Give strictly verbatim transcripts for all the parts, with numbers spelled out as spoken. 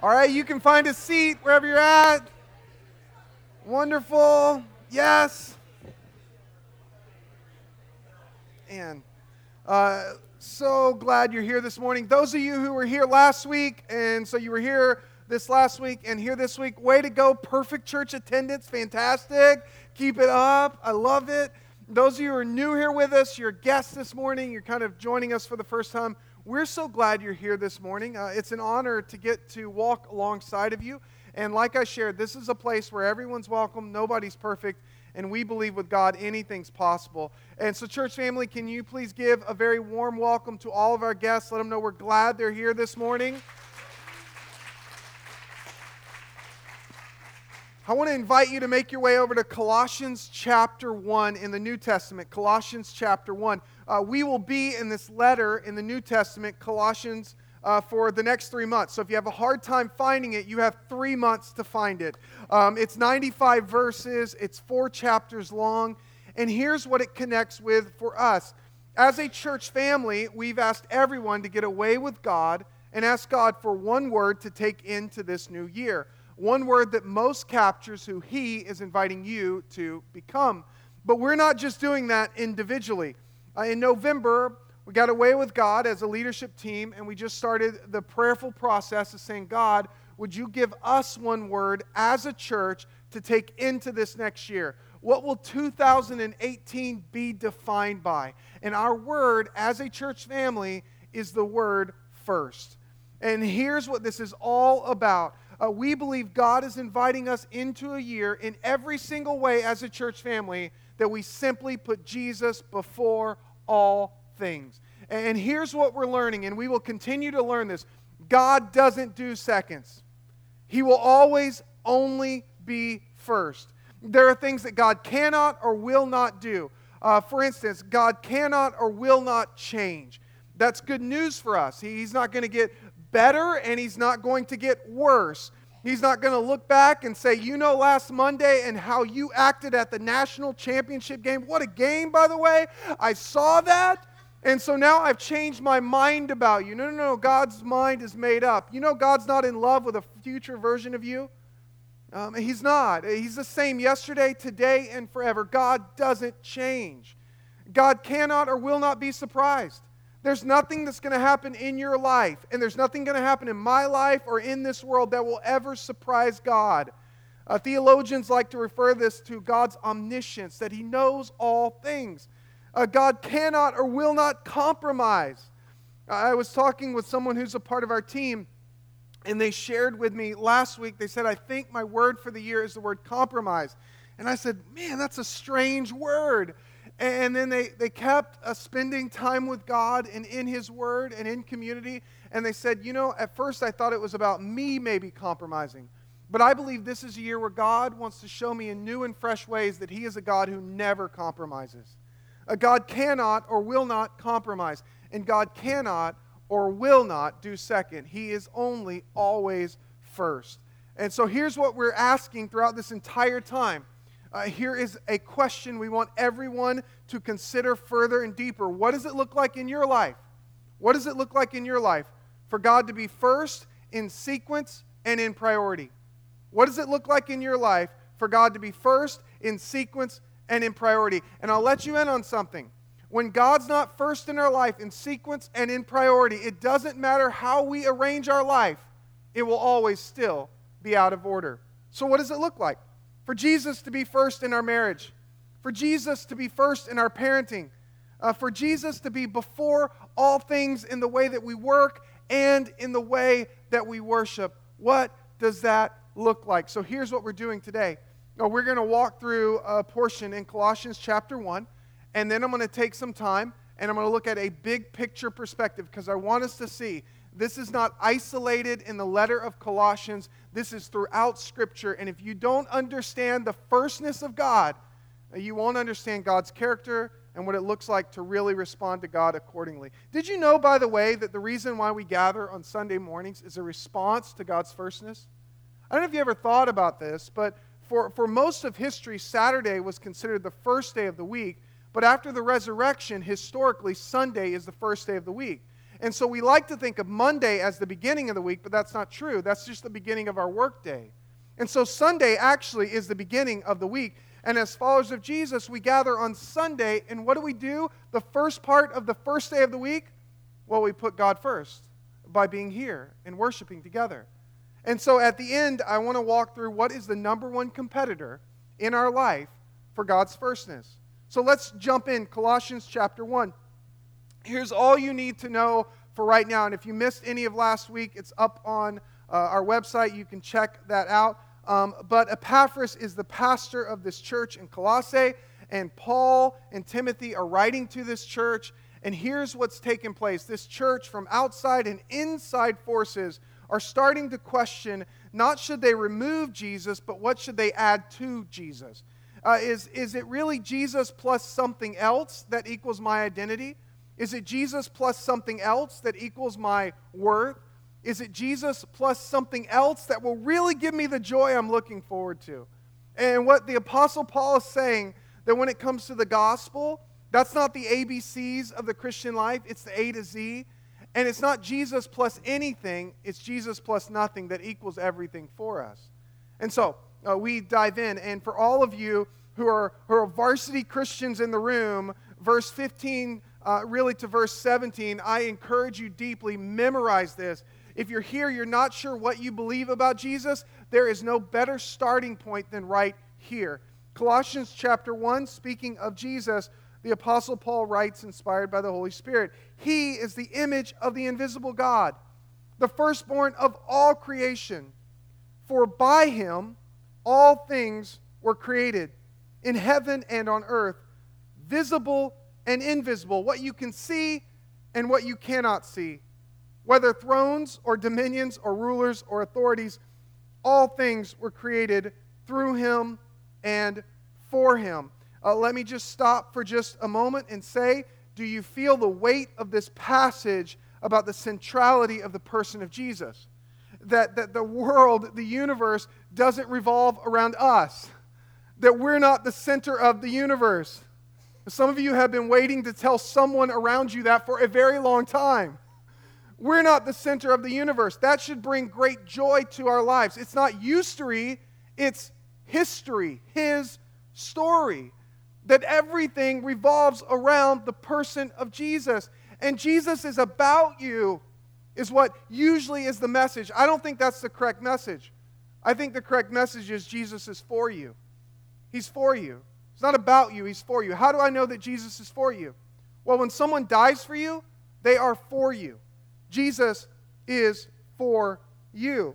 All right, you can find a seat wherever you're at. Wonderful. Yes. And uh, so glad you're here this morning. Those of you who were here last week, and so you were here this last week and here this week, way to go. Perfect church attendance. Fantastic. Keep it up. I love it. Those of you who are new here with us, you're guests this morning, you're kind of joining us for the first time. We're so glad you're here this morning. Uh, it's an honor to get to walk alongside of you. And like I shared, this is a place where everyone's welcome, nobody's perfect, and we believe with God anything's possible. And so, church family, can you please give a very warm welcome to all of our guests? Let them know we're glad they're here this morning. I want to invite you to make your way over to Colossians chapter one in the New Testament. Colossians chapter one. Uh, we will be in this letter in the New Testament, Colossians, uh, for the next three months. So if you have a hard time finding it, you have three months to find it. Um, it's ninety-five verses. It's four chapters long. And here's what it connects with for us. As a church family, we've asked everyone to get away with God and ask God for one word to take into this new year. One word that most captures who He is inviting you to become. But we're not just doing that individually. Uh, in November, we got away with God as a leadership team, and we just started the prayerful process of saying, God, would you give us one word as a church to take into this next year? What will two thousand eighteen be defined by? And our word as a church family is the word first. And here's what this is all about. Uh, we believe God is inviting us into a year in every single way as a church family that we simply put Jesus before all things. And here's what we're learning, and we will continue to learn this. God doesn't do seconds. He will always only be first. There are things that God cannot or will not do. Uh, for instance, God cannot or will not change. That's good news for us. He's not going to get better, and He's not going to get worse. He's not going to look back and say, you know, last Monday and how you acted at the national championship game. What a game, by the way. I saw that, and so now I've changed my mind about you. No, no, no. God's mind is made up. You know God's not in love with a future version of you? Um, he's not. He's the same yesterday, today, and forever. God doesn't change. God cannot or will not be surprised. There's nothing that's going to happen in your life, and there's nothing going to happen in my life or in this world that will ever surprise God. Uh, theologians like to refer this to God's omniscience, that He knows all things. Uh, God cannot or will not compromise. I was talking with someone who's a part of our team, and they shared with me last week, they said, I think my word for the year is the word compromise. And I said, man, that's a strange word. And then they, they kept uh, spending time with God and in His Word and in community. And they said, you know, at first I thought it was about me maybe compromising. But I believe this is a year where God wants to show me in new and fresh ways that He is a God who never compromises. A God cannot or will not compromise. And God cannot or will not do second. He is only always first. And so here's what we're asking throughout this entire time. Uh, here is a question we want everyone to consider further and deeper. What does it look like in your life? What does it look like in your life for God to be first in sequence and in priority? What does it look like in your life for God to be first in sequence and in priority? And I'll let you in on something. When God's not first in our life in sequence and in priority, it doesn't matter how we arrange our life, it will always still be out of order. So what does it look like? For Jesus to be first in our marriage, for Jesus to be first in our parenting, uh, for Jesus to be before all things in the way that we work and in the way that we worship. What does that look like? So here's what we're doing today. Now, we're going to walk through a portion in Colossians chapter one, and then I'm going to take some time, and I'm going to look at a big picture perspective because I want us to see this is not isolated in the letter of Colossians. This is throughout Scripture. And if you don't understand the firstness of God, you won't understand God's character and what it looks like to really respond to God accordingly. Did you know, by the way, that the reason why we gather on Sunday mornings is a response to God's firstness? I don't know if you ever thought about this, but for, for most of history, Saturday was considered the first day of the week. But after the resurrection, historically, Sunday is the first day of the week. And so we like to think of Monday as the beginning of the week, but that's not true. That's just the beginning of our workday. And so Sunday actually is the beginning of the week. And as followers of Jesus, we gather on Sunday, and what do we do? The first part of the first day of the week? Well, we put God first by being here and worshiping together. And so at the end, I want to walk through what is the number one competitor in our life for God's firstness. So let's jump in, Colossians chapter one. Here's all you need to know for right now. And if you missed any of last week, it's up on uh, our website. You can check that out. Um, but Epaphras is the pastor of this church in Colossae, and Paul and Timothy are writing to this church. And here's what's taken place. This church, from outside and inside forces, are starting to question, not should they remove Jesus, but what should they add to Jesus? Uh, is, is it really Jesus plus something else that equals my identity? Is it Jesus plus something else that equals my worth? Is it Jesus plus something else that will really give me the joy I'm looking forward to? And what the Apostle Paul is saying, that when it comes to the gospel, that's not the A B Cs of the Christian life, it's the A to Z. And it's not Jesus plus anything, it's Jesus plus nothing that equals everything for us. And so, uh, we dive in. And for all of you who are, who are varsity Christians in the room, verse fifteen uh, really to verse seventeen, I encourage you deeply, memorize this. If you're here, you're not sure what you believe about Jesus, there is no better starting point than right here. Colossians chapter one, speaking of Jesus, the Apostle Paul writes, inspired by the Holy Spirit, He is the image of the invisible God, the firstborn of all creation. For by Him all things were created, in heaven and on earth, visible and invisible, what you can see and what you cannot see. Whether thrones or dominions or rulers or authorities, all things were created through Him and for Him. Uh, let me just stop for just a moment and say, do you feel the weight of this passage about the centrality of the person of Jesus? That, that the world, the universe, doesn't revolve around us. That we're not the center of the universe. Some of you have been waiting to tell someone around you that for a very long time. We're not the center of the universe. That should bring great joy to our lives. It's not history, it's history, His story. That everything revolves around the person of Jesus. And Jesus is about you, is what usually is the message. I don't think that's the correct message. I think the correct message is Jesus is for you. He's for you. It's not about you, He's for you. How do I know that Jesus is for you? Well, when someone dies for you, they are for you. Jesus is for you.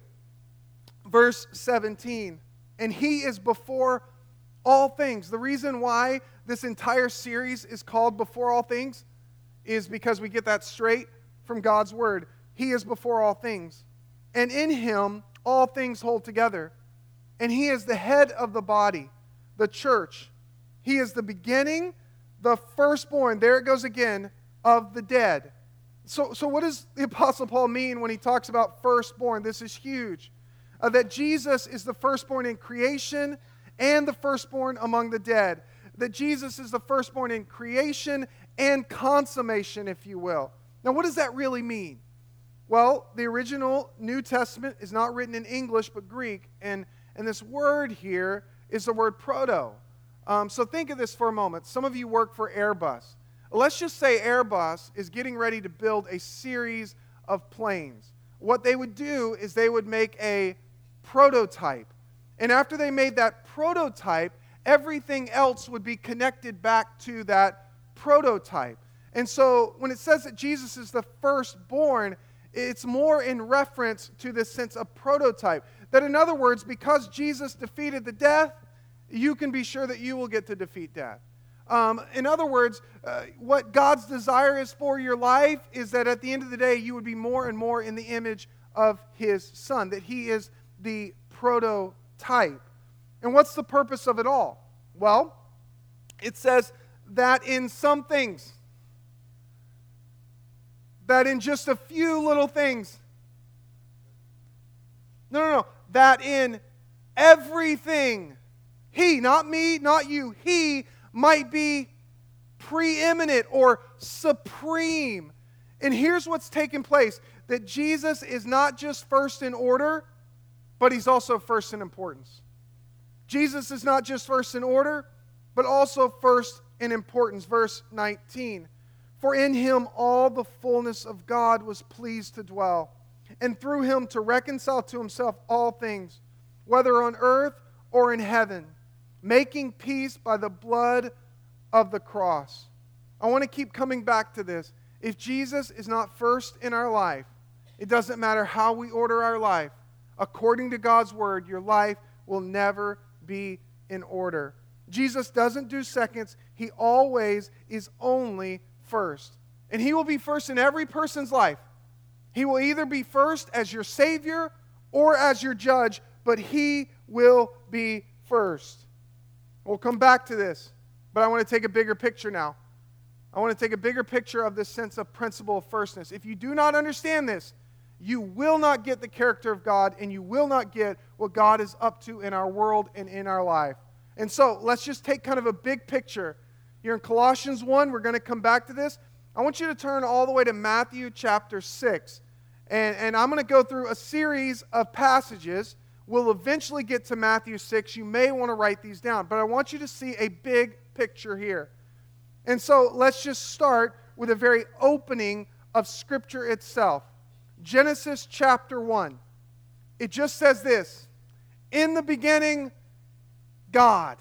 Verse seventeen, and He is before all things. The reason why this entire series is called Before All Things is because we get that straight from God's Word. He is before all things. And in Him, all things hold together. And He is the head of the body, the church. He is the beginning, the firstborn, there it goes again, of the dead. So, so what does the Apostle Paul mean when he talks about firstborn? This is huge. Uh, that Jesus is the firstborn in creation and the firstborn among the dead. That Jesus is the firstborn in creation and consummation, if you will. Now, what does that really mean? Well, the original New Testament is not written in English but Greek, and, and this word here is the word proto. Um, so think of this for a moment. Some of you work for Airbus. Let's just say Airbus is getting ready to build a series of planes. What they would do is they would make a prototype. And after they made that prototype, everything else would be connected back to that prototype. And so when it says that Jesus is the firstborn, it's more in reference to this sense of prototype. That in other words, because Jesus defeated the death, you can be sure that you will get to defeat death. Um, in other words, uh, what God's desire is for your life is that at the end of the day, you would be more and more in the image of His Son, that He is the prototype. And what's the purpose of it all? Well, it says that in some things, that in just a few little things, no, no, no, that in everything, He, not me, not you, He might be preeminent or supreme. And here's what's taking place, that Jesus is not just first in order, but he's also first in importance. Jesus is not just first in order, but also first in importance. Verse nineteen, for in him all the fullness of God was pleased to dwell, and through him to reconcile to himself all things, whether on earth or in heaven, making peace by the blood of the cross. I want to keep coming back to this. If Jesus is not first in our life, it doesn't matter how we order our life. According to God's word, your life will never be in order. Jesus doesn't do seconds. He always is only first. And he will be first in every person's life. He will either be first as your Savior or as your judge, but he will be first. We'll come back to this, but I want to take a bigger picture now. I want to take a bigger picture of this sense of principle of firstness. If you do not understand this, you will not get the character of God, and you will not get what God is up to in our world and in our life. And so, let's just take kind of a big picture. Here in Colossians one, we're going to come back to this. I want you to turn all the way to Matthew chapter six. And, and I'm going to go through a series of passages. We'll eventually get to Matthew six. You may want to write these down, but I want you to see a big picture here. And so let's just start with a very opening of Scripture itself. Genesis chapter one. It just says this, in the beginning, God.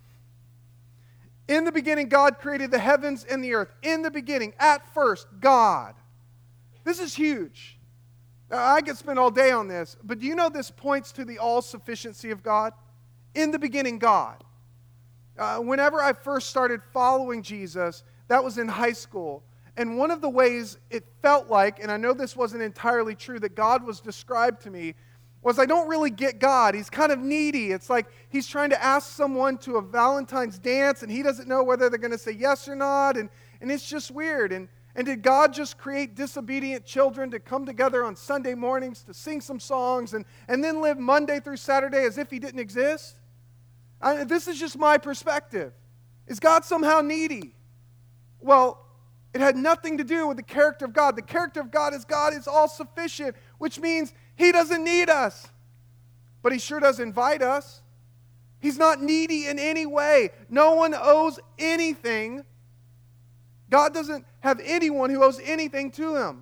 In the beginning, God created the heavens and the earth. In the beginning, at first, God. This is huge. Now, I could spend all day on this, but do you know this points to the all-sufficiency of God? In the beginning, God. Uh, whenever I first started following Jesus, that was in high school. And one of the ways it felt like, and I know this wasn't entirely true, that God was described to me, was I don't really get God. He's kind of needy. It's like he's trying to ask someone to a Valentine's dance, and he doesn't know whether they're going to say yes or not, and, and it's just weird. And, and did God just create disobedient children to come together on Sunday mornings to sing some songs and, and then live Monday through Saturday as if he didn't exist? I, this is just my perspective. Is God somehow needy? Well, it had nothing to do with the character of God. The character of God is God is all-sufficient, which means he doesn't need us. But he sure does invite us. He's not needy in any way. No one owes anything. God doesn't have anyone who owes anything to him.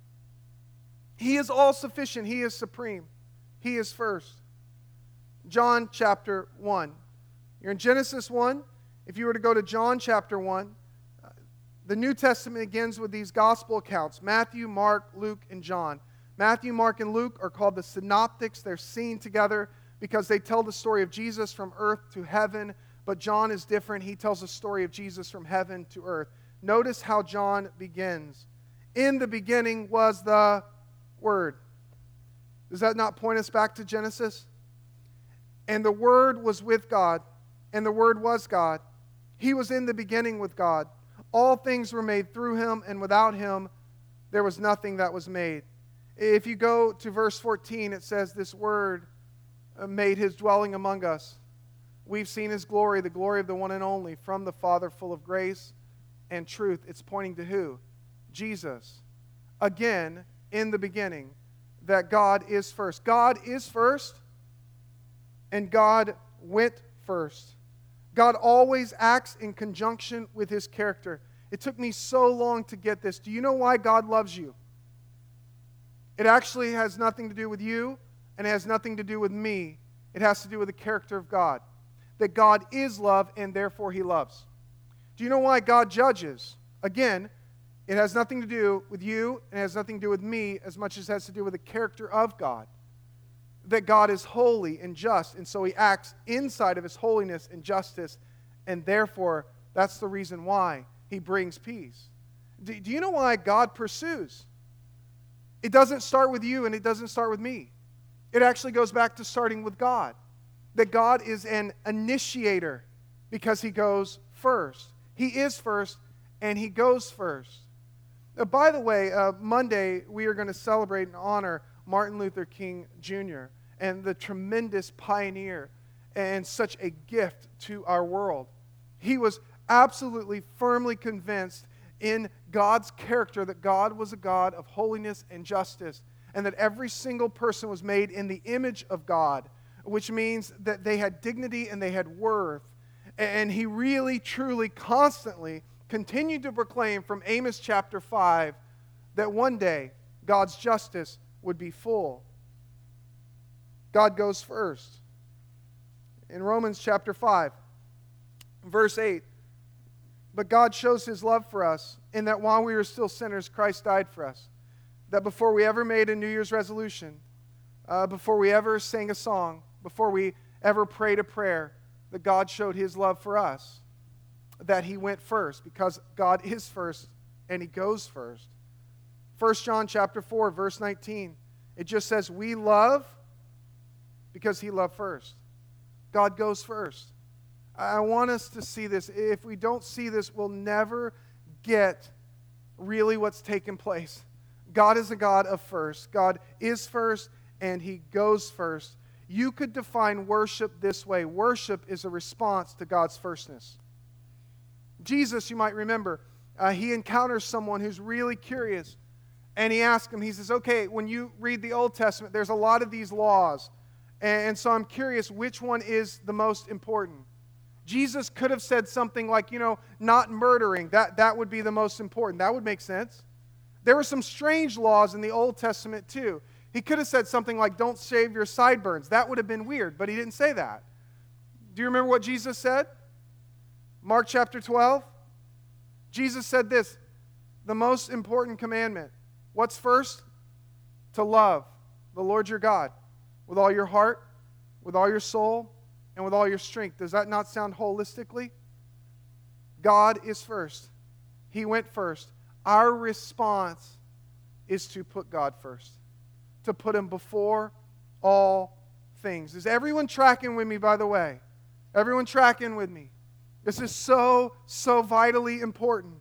He is all-sufficient. He is supreme. He is first. John chapter one. You're in Genesis one. If you were to go to John chapter one, uh, the New Testament begins with these gospel accounts, Matthew, Mark, Luke, and John. Matthew, Mark, and Luke are called the synoptics. They're seen together because they tell the story of Jesus from earth to heaven, but John is different. He tells the story of Jesus from heaven to earth. Notice how John begins. In the beginning was the Word. Does that not point us back to Genesis? And the Word was with God, and the Word was God. He was in the beginning with God. All things were made through him, and without him there was nothing that was made. If you go to verse fourteen, it says, this Word made his dwelling among us. We've seen his glory, the glory of the one and only, from the Father, full of grace and truth. It's pointing to who? Jesus. Again, in the beginning, that God is first. God is first, and God went first. God always acts in conjunction with his character. It took me so long to get this. Do you know why God loves you? It actually has nothing to do with you, and it has nothing to do with me. It has to do with the character of God. That God is love, and therefore he loves. Do you know why God judges? Again, it has nothing to do with you, and it has nothing to do with me as much as it has to do with the character of God. That God is holy and just, and so he acts inside of his holiness and justice, and therefore that's the reason why he brings peace. Do, do you know why God pursues? It doesn't start with you, and it doesn't start with me. It actually goes back to starting with God. That God is an initiator because he goes first. He is first, and he goes first. Uh, by the way, uh, Monday we are going to celebrate and honor Martin Luther King Junior and the tremendous pioneer and such a gift to our world. He was absolutely firmly convinced in God's character, that God was a God of holiness and justice, and that every single person was made in the image of God, which means that they had dignity and they had worth. And he really, truly, constantly continued to proclaim from Amos chapter five that one day God's justice would be full. God goes first. In Romans chapter five, verse eight, but God shows his love for us in that while we were still sinners, Christ died for us. That before we ever made a New Year's resolution, uh, before we ever sang a song, before we ever prayed a prayer, that God showed his love for us. That he went first, because God is first and he goes first. First John chapter four, verse nineteen, it just says, we love because he loved first. God goes first. I want us to see this. If we don't see this, we'll never get really what's taking place. God is a God of first. God is first, and he goes first. You could define worship this way. Worship is a response to God's firstness. Jesus, you might remember, uh, he encounters someone who's really curious, and he asks him, he says, okay, when you read the Old Testament, there's a lot of these laws. And so I'm curious, which one is the most important? Jesus could have said something like, you know, not murdering. That, that would be the most important. That would make sense. There were some strange laws in the Old Testament too. He could have said something like, don't shave your sideburns. That would have been weird, but he didn't say that. Do you remember what Jesus said? Mark chapter twelve. Jesus said this, the most important commandment. What's first? To love the Lord your God with all your heart, with all your soul, and with all your strength. Does that not sound holistically? God is first. He went first. Our response is to put God first, to put him before all things. Is everyone tracking with me, by the way? Everyone tracking with me? This is so, so vitally important.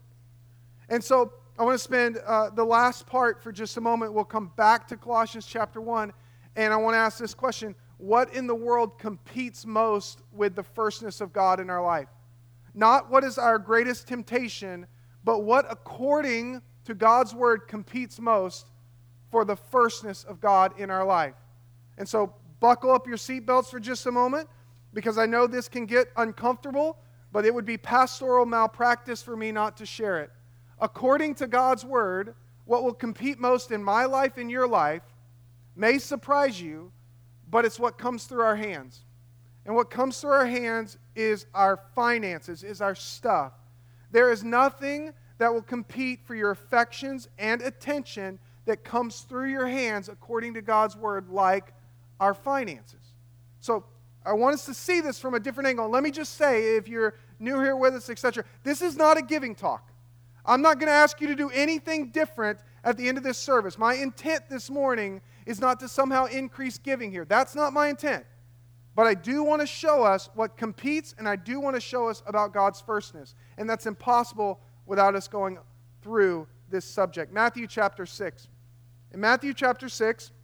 And so I want to spend uh, the last part for just a moment. We'll come back to Colossians chapter one, and I want to ask this question. What in the world competes most with the firstness of God in our life? Not what is our greatest temptation, but what according to God's word competes most for the firstness of God in our life. And so buckle up your seatbelts for just a moment, because I know this can get uncomfortable, but it would be pastoral malpractice for me not to share it. According to God's word, what will compete most in my life and your life may surprise you, but it's what comes through our hands. And what comes through our hands is our finances, is our stuff. There is nothing that will compete for your affections and attention that comes through your hands according to God's word like our finances. So I want us to see this from a different angle. Let me just say, if you're new here with us, et cetera, this is not a giving talk. I'm not going to ask you to do anything different at the end of this service. My intent this morning is not to somehow increase giving here. That's not my intent. But I do want to show us what competes, and I do want to show us about God's firstness. And that's impossible without us going through this subject. Matthew chapter six. In Matthew chapter six,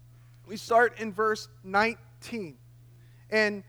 we start in verse nineteen. And,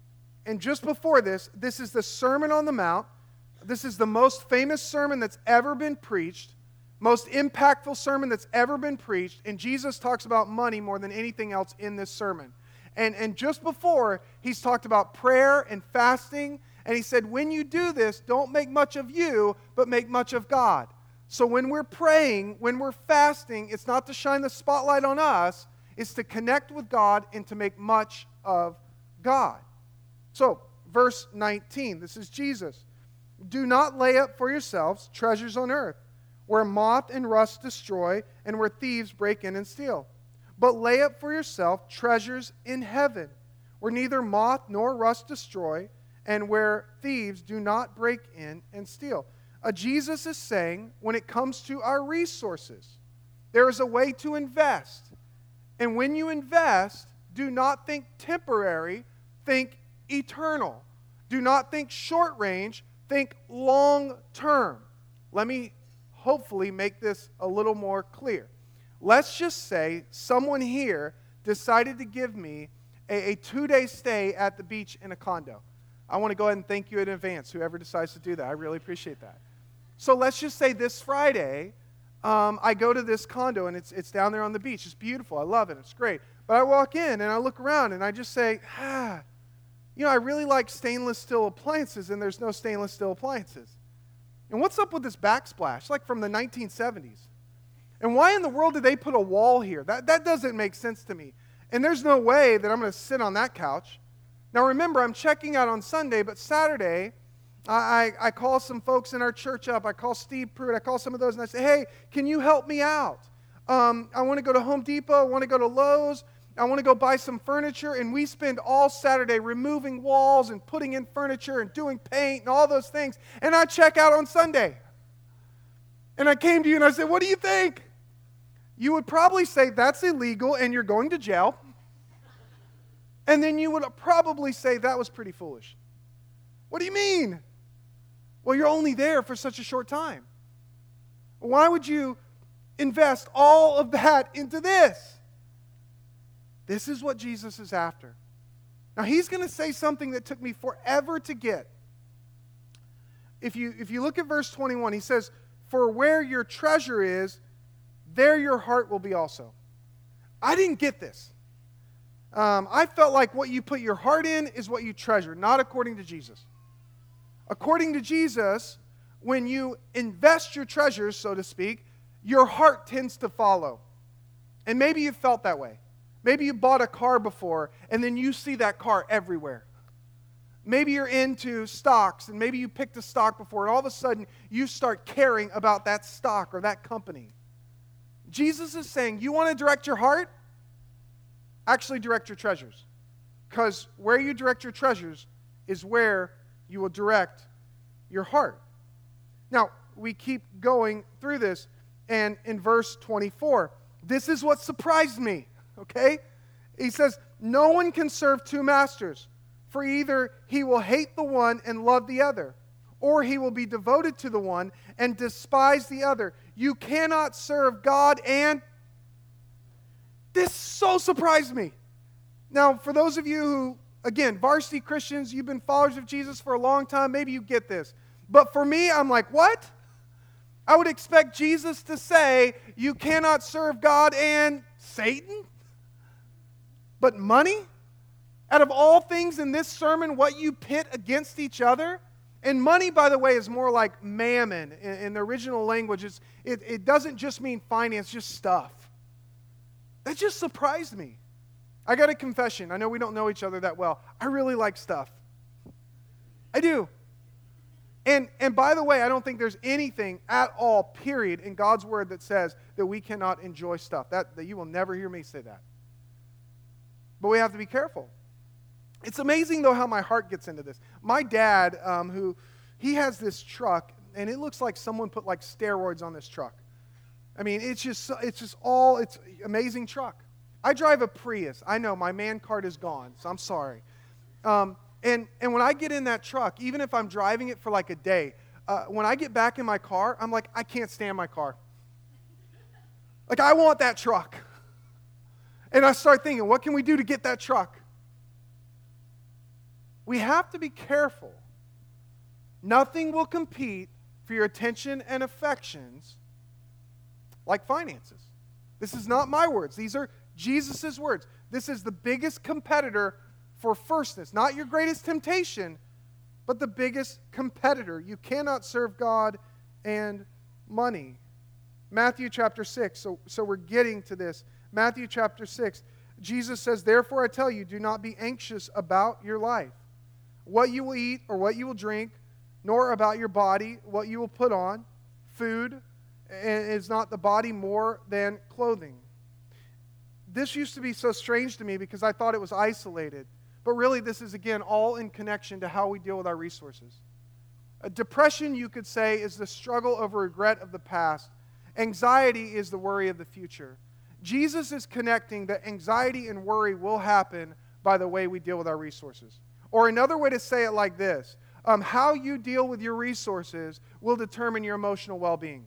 and just before this, this is the Sermon on the Mount. This is the most famous sermon that's ever been preached, most impactful sermon that's ever been preached, and Jesus talks about money more than anything else in this sermon. And, and just before, he's talked about prayer and fasting, and he said, when you do this, don't make much of you, but make much of God. So when we're praying, when we're fasting, it's not to shine the spotlight on us, it's to connect with God and to make much of God. So, verse nineteen, this is Jesus. Do not lay up for yourselves treasures on earth, where moth and rust destroy, and where thieves break in and steal. But lay up for yourself treasures in heaven, where neither moth nor rust destroy, and where thieves do not break in and steal. Uh, Jesus is saying, when it comes to our resources, there is a way to invest. And when you invest, do not think temporary, think eternal. Do not think short range, think long term. Let me hopefully make this a little more clear. Let's just say someone here decided to give me a, a two-day stay at the beach in a condo. I want to go ahead and thank you in advance, whoever decides to do that. I really appreciate that. So let's just say this Friday, um, I go to this condo, and it's it's down there on the beach. It's beautiful. I love it. It's great. But I walk in, and I look around, and I just say, ah, you know, I really like stainless steel appliances, and there's no stainless steel appliances. And what's up with this backsplash, like from the nineteen seventies? And why in the world did they put a wall here? That, that doesn't make sense to me. And there's no way that I'm going to sit on that couch. Now remember, I'm checking out on Sunday, but Saturday, I, I, I call some folks in our church up. I call Steve Pruitt. I call some of those, and I say, hey, can you help me out? Um, I want to go to Home Depot. I want to go to Lowe's. I want to go buy some furniture. And we spend all Saturday removing walls and putting in furniture and doing paint and all those things. And I check out on Sunday. And I came to you and I said, what do you think? You would probably say, that's illegal and you're going to jail. And then you would probably say, that was pretty foolish. What do you mean? Well, you're only there for such a short time. Why would you invest all of that into this? This is what Jesus is after. Now, he's going to say something that took me forever to get. If you, if you look at verse twenty-one, he says, for where your treasure is, there your heart will be also. I didn't get this. Um, I felt like what you put your heart in is what you treasure, not according to Jesus. According to Jesus, when you invest your treasures, so to speak, your heart tends to follow. And maybe you felt that way. Maybe you bought a car before, and then you see that car everywhere. Maybe you're into stocks, and maybe you picked a stock before, and all of a sudden you start caring about that stock or that company. Jesus is saying, you want to direct your heart? Actually direct your treasures. Because where you direct your treasures is where you will direct your heart. Now, we keep going through this, and in verse twenty-four, this is what surprised me, okay? He says, no one can serve two masters, for either he will hate the one and love the other, or he will be devoted to the one and despise the other. You cannot serve God and... This so surprised me. Now, for those of you who, again, varsity Christians, you've been followers of Jesus for a long time, maybe you get this. But for me, I'm like, what? I would expect Jesus to say, you cannot serve God and Satan? But money? Out of all things in this sermon, what you pit against each other? And money, by the way, is more like mammon. In, in the original language, it's, it, it doesn't just mean finance, just stuff. That just surprised me. I got a confession. I know we don't know each other that well. I really like stuff. I do. And, and by the way, I don't think there's anything at all, period, in God's word that says that we cannot enjoy stuff. That, that you will never hear me say that. But we have to be careful. It's amazing, though, how my heart gets into this. My dad, um, who, he has this truck, and it looks like someone put like steroids on this truck. I mean, it's just, it's just all, it's an amazing truck. I drive a Prius. I know, my man card is gone, so I'm sorry. Um, and, and when I get in that truck, even if I'm driving it for like a day, uh, when I get back in my car, I'm like, I can't stand my car. Like, I want that truck. And I start thinking, what can we do to get that truck? We have to be careful. Nothing will compete for your attention and affections like finances. This is not my words. These are Jesus' words. This is the biggest competitor for firstness. Not your greatest temptation, but the biggest competitor. You cannot serve God and money. Matthew chapter six, so, so we're getting to this. Matthew chapter six, Jesus says, therefore I tell you, do not be anxious about your life, what you will eat or what you will drink, nor about your body, what you will put on. Food, and is not the body more than clothing? This used to be so strange to me because I thought it was isolated. But really, this is, again, all in connection to how we deal with our resources. A depression, you could say, is the struggle over regret of the past. Anxiety is the worry of the future. Jesus is connecting that anxiety and worry will happen by the way we deal with our resources. Or another way to say it like this, um, how you deal with your resources will determine your emotional well-being.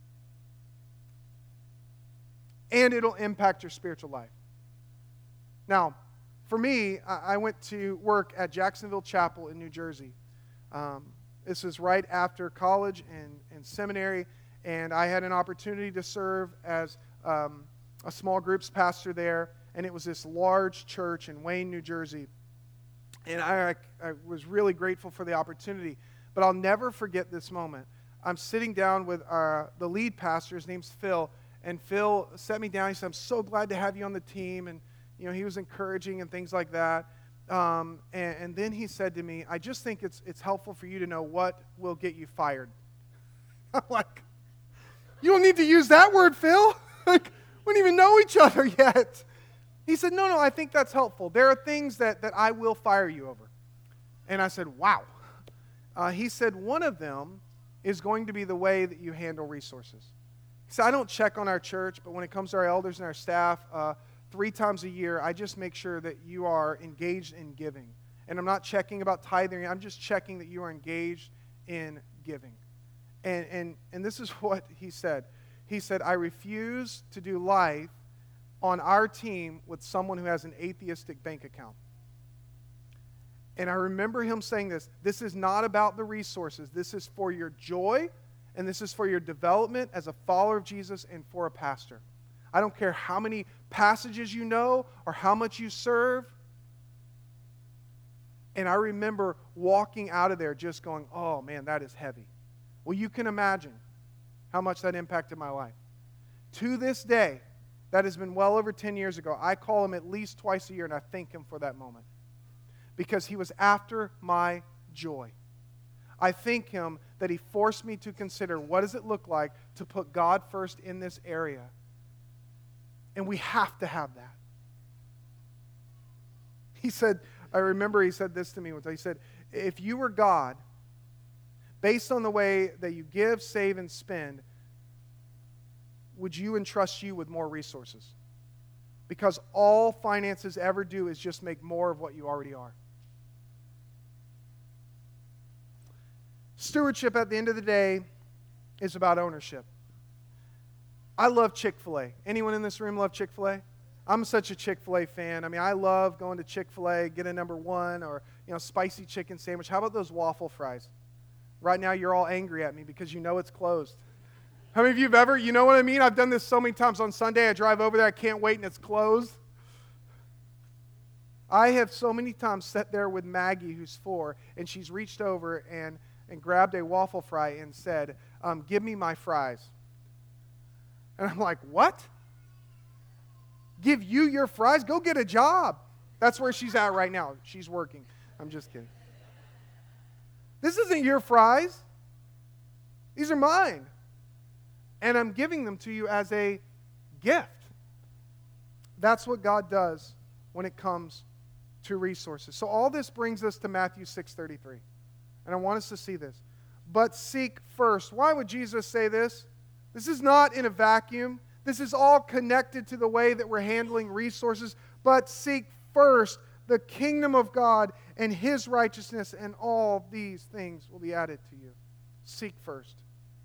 And it'll impact your spiritual life. Now, for me, I went to work at Jacksonville Chapel in New Jersey. Um, This is right after college and, and seminary, and I had an opportunity to serve as um, a small groups pastor there, and it was this large church in Wayne, New Jersey. And I, I was really grateful for the opportunity, but I'll never forget this moment. I'm sitting down with our, the lead pastor. His name's Phil, and Phil set me down. He said, "I'm so glad to have you on the team," and you know, he was encouraging and things like that. Um, and, and then he said to me, "I just think it's it's helpful for you to know what will get you fired." I'm like, "You don't need to use that word, Phil. Like, we don't even know each other yet." He said, no, no, I think that's helpful. There are things that, that I will fire you over. And I said, wow. Uh, he said, one of them is going to be the way that you handle resources. He said, I don't check on our church, but when it comes to our elders and our staff, uh, three times a year, I just make sure that you are engaged in giving. And I'm not checking about tithing. I'm just checking that you are engaged in giving. And, and, and this is what he said. He said, I refuse to do life on our team with someone who has an atheistic bank account. And I remember him saying this, this is not about the resources. This is for your joy, and this is for your development as a follower of Jesus and for a pastor. I don't care how many passages you know or how much you serve. And I remember walking out of there just going, oh man, that is heavy. Well, you can imagine how much that impacted my life. To this day, that has been well over ten years ago. I call him at least twice a year, and I thank him for that moment. Because he was after my joy. I thank him that he forced me to consider what does it look like to put God first in this area. And we have to have that. He said, I remember he said this to me once. He said, if you were God, based on the way that you give, save, and spend, would you entrust you with more resources? Because all finances ever do is just make more of what you already are. Stewardship, at the end of the day, is about ownership. I love Chick-fil-A. Anyone in this room love Chick-fil-A? I'm such a Chick-fil-A fan. I mean, I love going to Chick-fil-A, get a number one, or, you know, spicy chicken sandwich. How about those waffle fries? Right now, you're all angry at me because you know it's closed. How many of you have ever, you know what I mean? I've done this so many times. On Sunday, I drive over there, I can't wait, and it's closed. I have so many times sat there with Maggie, who's four, and she's reached over and, and grabbed a waffle fry and said, um, give me my fries. And I'm like, what? Give you your fries? Go get a job. That's where she's at right now. She's working. I'm just kidding. This isn't your fries. These are mine. And I'm giving them to you as a gift. That's what God does when it comes to resources. So all this brings us to Matthew six thirty-three. And I want us to see this. But seek first. Why would Jesus say this? This is not in a vacuum. This is all connected to the way that we're handling resources. But seek first the kingdom of God and His righteousness, and all these things will be added to you. Seek first.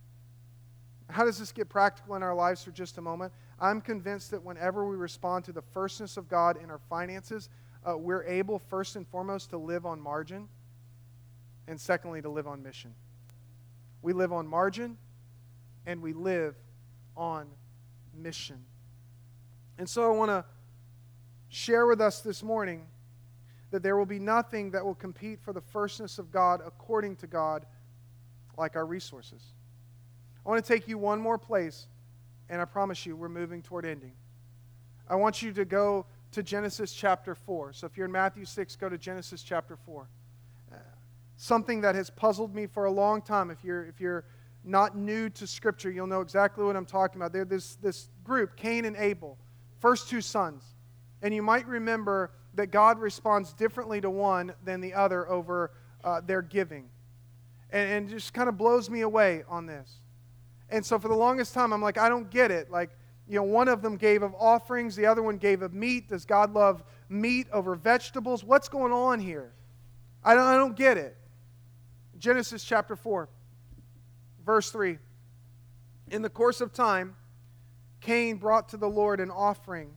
How does this get practical in our lives for just a moment? I'm convinced that whenever we respond to the firstness of God in our finances, uh, we're able, first and foremost, to live on margin, and secondly, to live on mission. We live on margin, and we live on mission. And so I want to share with us this morning that there will be nothing that will compete for the firstness of God according to God like our resources. I want to take you one more place, and I promise you we're moving toward ending. I want you to go to Genesis chapter four. So if you're in Matthew six, go to Genesis chapter four. Uh, something that has puzzled me for a long time. If you're, if you're not new to Scripture, you'll know exactly what I'm talking about. There's this, this group, Cain and Abel, first two sons. And you might remember that God responds differently to one than the other over uh, their giving. And, and it just kind of blows me away on this. And so for the longest time, I'm like, I don't get it. Like, you know, one of them gave of offerings, the other one gave of meat. Does God love meat over vegetables? What's going on here? I don't, I don't get it. Genesis chapter four, verse three. In the course of time, Cain brought to the Lord an offering.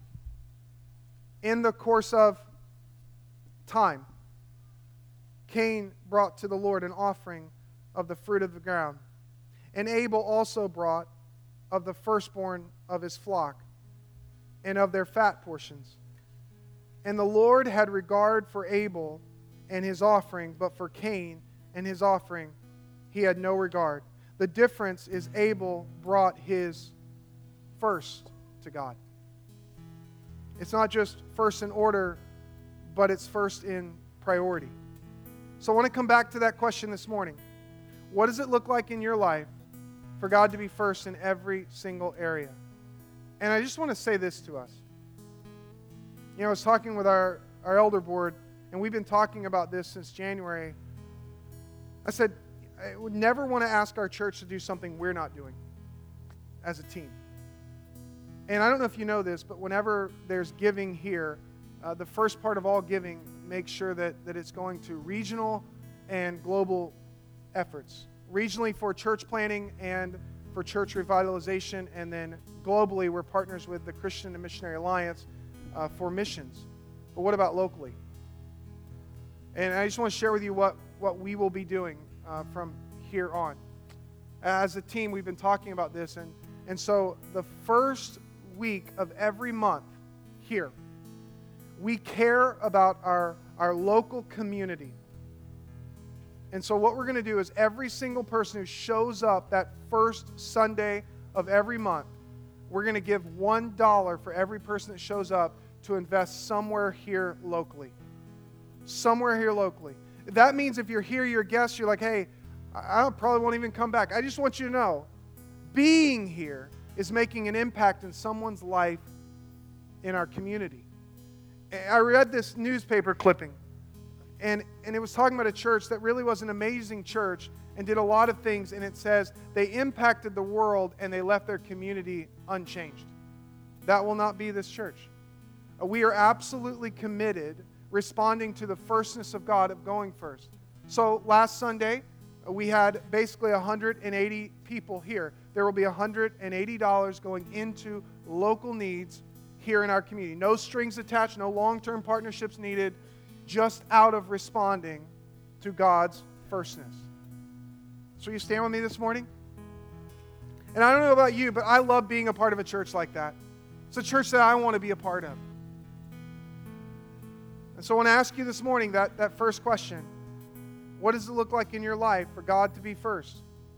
In the course of time, Cain brought to the Lord an offering of the fruit of the ground. And Abel also brought of the firstborn of his flock, and of their fat portions. And the Lord had regard for Abel and his offering, but for Cain and his offering he had no regard. The difference is Abel brought his first to God. It's not just first in order, but it's first in priority. So I want to come back to that question this morning. What does it look like in your life for God to be first in every single area? And I just want to say this to us. You know, I was talking with our, our elder board, and we've been talking about this since January. I said, I would never want to ask our church to do something we're not doing as a team. And I don't know if you know this, but whenever there's giving here, uh, the first part of all giving makes sure that, that it's going to regional and global efforts. Regionally for church planting and for church revitalization, and then globally we're partners with the Christian and Missionary Alliance uh, for missions. But what about locally? And I just want to share with you what, what we will be doing uh, from here on. As a team, we've been talking about this, and, and so the first week of every month here, we care about our, our local community. And so what we're going to do is every single person who shows up that first Sunday of every month, we're going to give one dollar for every person that shows up to invest somewhere here locally. Somewhere here locally. That means if you're here, you're a guest, you're like, hey, I probably won't even come back. I just want you to know, being here is making an impact in someone's life in our community. I read this newspaper clipping, and, and it was talking about a church that really was an amazing church and did a lot of things, and it says they impacted the world and they left their community unchanged. That will not be this church. We are absolutely committed responding to the firstness of God of going first. So last Sunday, we had basically one hundred eighty people here. There will be one hundred eighty dollars going into local needs here in our community. No strings attached, no long-term partnerships needed, just out of responding to God's firstness. So you stand with me this morning? And I don't know about you, but I love being a part of a church like that. It's a church that I want to be a part of. And so I want to ask you this morning that, that first question. What does it look like in your life for God to be first?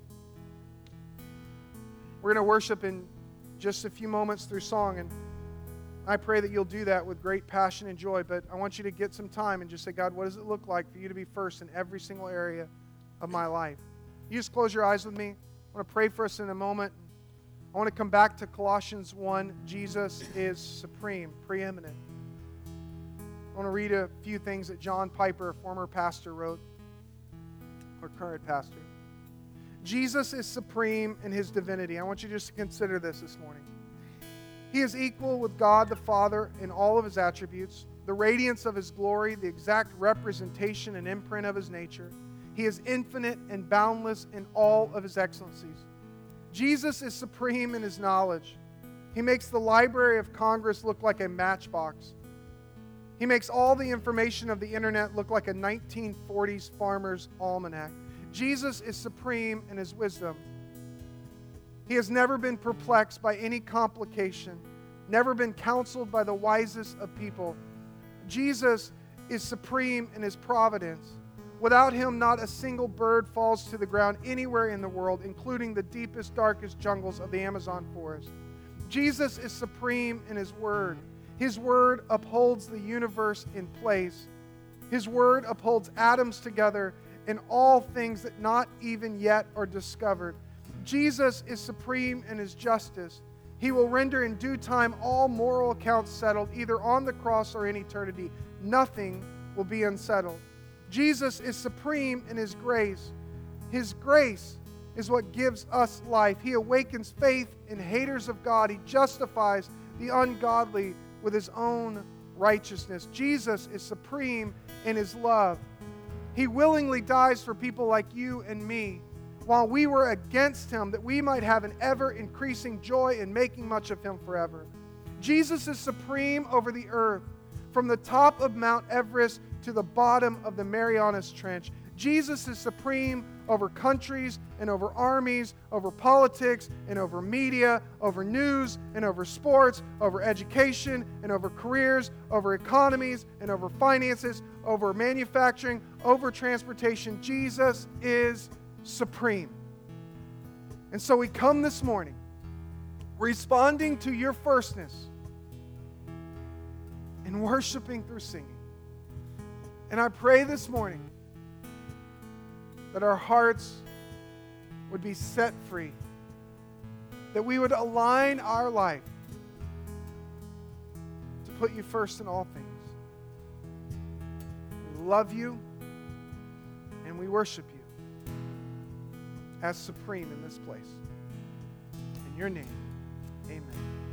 We're going to worship in just a few moments through song, and I pray that you'll do that with great passion and joy, but I want you to get some time and just say, God, what does it look like for you to be first in every single area of my life? You just close your eyes with me. I want to pray for us in a moment. I want to come back to Colossians one. Jesus is supreme, preeminent. I want to read a few things that John Piper, a former pastor, wrote, or current pastor. Jesus is supreme in his divinity. I want you just to consider this this morning. He is equal with God the Father in all of his attributes, the radiance of his glory, the exact representation and imprint of his nature. He is infinite and boundless in all of his excellencies. Jesus is supreme in his knowledge. He makes the Library of Congress look like a matchbox. He makes all the information of the internet look like a nineteen forties farmer's almanac. Jesus is supreme in his wisdom. He has never been perplexed by any complication, never been counseled by the wisest of people. Jesus is supreme in his providence. Without him, not a single bird falls to the ground anywhere in the world, including the deepest, darkest jungles of the Amazon forest. Jesus is supreme in his word. His word upholds the universe in place. His word upholds atoms together in all things that not even yet are discovered. Jesus is supreme in his justice. He will render in due time all moral accounts settled, either on the cross or in eternity. Nothing will be unsettled. Jesus is supreme in his grace. His grace is what gives us life. He awakens faith in haters of God. He justifies the ungodly with his own righteousness. Jesus is supreme in his love. He willingly dies for people like you and me while we were against him, that we might have an ever-increasing joy in making much of him forever. Jesus is supreme over the earth, from the top of Mount Everest to the bottom of the Marianas Trench. Jesus is supreme over countries and over armies, over politics and over media, over news and over sports, over education and over careers, over economies and over finances, over manufacturing, over transportation. Jesus is supreme. And so we come this morning responding to your firstness and worshiping through singing. And I pray this morning that our hearts would be set free, that we would align our life to put you first in all things. We love you and we worship you as supreme in this place. In your name, amen.